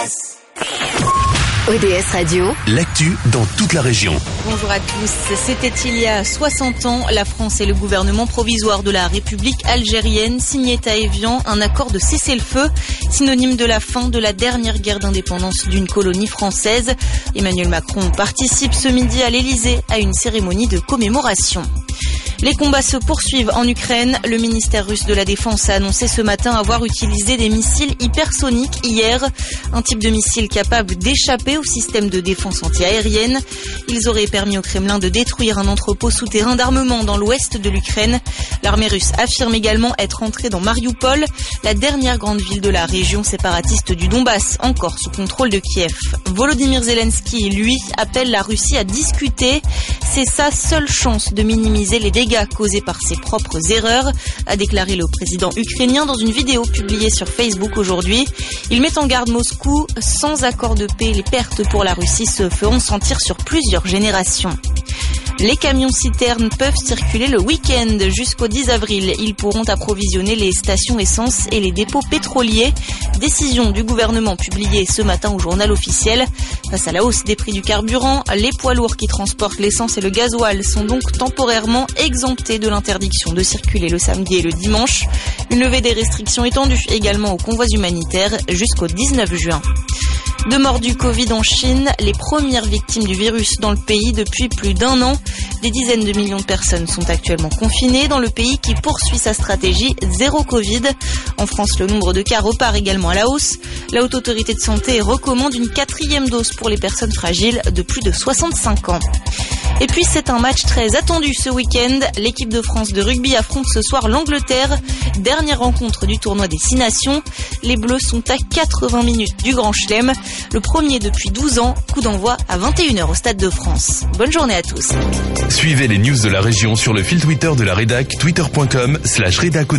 ODS Radio, l'actu dans toute la région. Bonjour à tous. C'était il y a 60 ans. La France et le gouvernement provisoire de la République algérienne signaient à Évian un accord de cessez-le-feu, synonyme de la fin de la dernière guerre d'indépendance d'une colonie française. Emmanuel Macron participe ce midi à l'Elysée à une cérémonie de commémoration. Les combats se poursuivent en Ukraine. Le ministère russe de la Défense a annoncé ce matin avoir utilisé des missiles hypersoniques hier. Un type de missile capable d'échapper au système de défense antiaérienne. Ils auraient permis au Kremlin de détruire un entrepôt souterrain d'armement dans l'ouest de l'Ukraine. L'armée russe affirme également être entrée dans Mariupol, la dernière grande ville de la région séparatiste du Donbass, encore sous contrôle de Kiev. Volodymyr Zelensky, lui, appelle la Russie à discuter. C'est sa seule chance de minimiser les dégâts causés par ses propres erreurs, a déclaré le président ukrainien dans une vidéo publiée sur Facebook aujourd'hui. Il met en garde Moscou, sans accord de paix, les pertes pour la Russie se feront sentir sur plusieurs générations. Les camions-citernes peuvent circuler le week-end jusqu'au 10 avril. Ils pourront approvisionner les stations essence et les dépôts pétroliers. Décision du gouvernement publiée ce matin au journal officiel. Face à la hausse des prix du carburant, les poids lourds qui transportent l'essence et le gasoil sont donc temporairement exemptés de l'interdiction de circuler le samedi et le dimanche. Une levée des restrictions étendue également aux convois humanitaires jusqu'au 19 juin. Deux morts du Covid en Chine, les premières victimes du virus dans le pays depuis plus d'un an. Des dizaines de millions de personnes sont actuellement confinées dans le pays qui poursuit sa stratégie zéro Covid. En France, le nombre de cas repart également à la hausse. La Haute Autorité de Santé recommande une 4e dose pour les personnes fragiles de plus de 65 ans. Et puis c'est un match très attendu ce week-end. L'équipe de France de rugby affronte ce soir l'Angleterre. Dernière rencontre du tournoi des 6 nations. Les Bleus sont à 80 minutes du Grand Chelem. Le premier depuis 12 ans. Coup d'envoi à 21h au Stade de France. Bonne journée à tous. Suivez les news de la région sur le fil Twitter de la rédac, twitter.com/rédac.